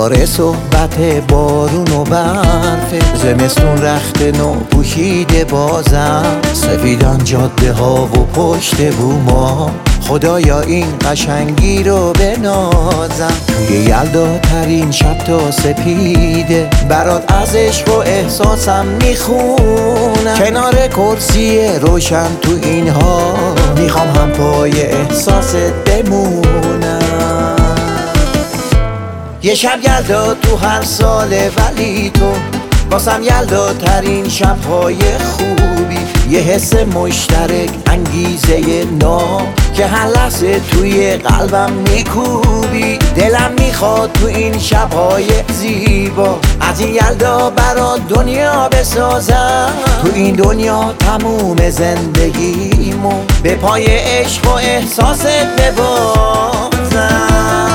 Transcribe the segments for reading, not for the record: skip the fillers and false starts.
دوباره صحبت بارون و برف، زمستون رخت نو پوشیده بازم، سفیدن جاده ها و پشت بوما، خدایا این قشنگی رو بنازم. توی یلدا ترین شب تا سپیده، برات از عشق و احساسم میخونم، کنار کرسی روشن تو اینها، میخوام هم پای احساست بمونم. یه شب یلدا تو هر ساله، ولی تو واسم یلدا ترین شبهای خوبی، یه حس مشترک انگیزه نو که هر لحظه توی قلبم میکوبی. دلم میخواد تو این شبهای زیبا از این یلدا برا دنیا بسازم، تو این دنیا تموم زندگیمو به پای عشق و احساست ببازم.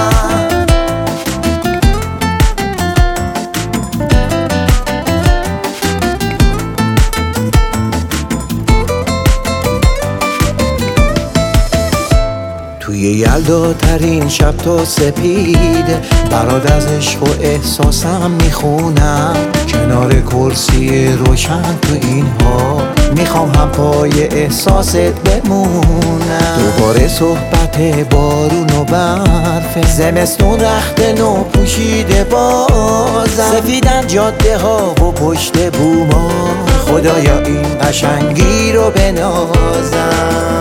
توی یلدا ترین شب تا سپیده، برات از عشق و احساسم میخونم، کنار کرسی روشن تو اینها، میخوام هم پای احساست بمونم. دوباره صحبت بارون و برف، زمستون رخت نو پوشیده بازم، سفیدن جاده ها و پشت بوما، خدایا این قشنگی رو بنازم.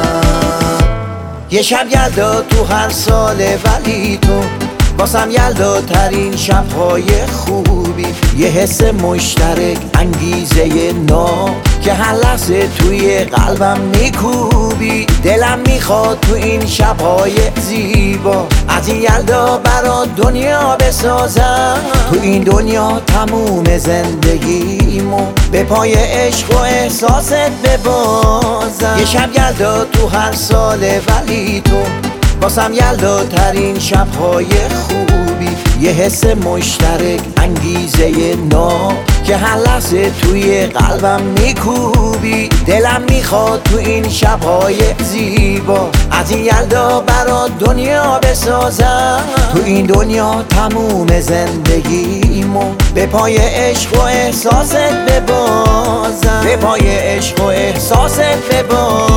یه شب یلدا تو هر ساله، ولی تو واسم یلدا ترین شبهای خوبی، یه حس مشترک انگیزه نو که هر لحظه توی قلبم میکوبی. دلم میخواد تو این شبهای زیبا از این یلدا برا دنیا بسازم، تو این دنیا تموم زندگیمو به پای عشق و احساست ببازم. یه شب یلدا تو هر ساله، ولی تو واسم یلدا ترین شبهای خوبی، یه حس مشترک انگیزه نو که هر لحظه توی قلبم میکوبی. دلم میخواد تو این شبهای زیبا از این یلدا برا دنیا بسازم، تو این دنیا تموم زندگیمو به پای عشق و احساست ببازم، به پای عشق و احساست ببازم.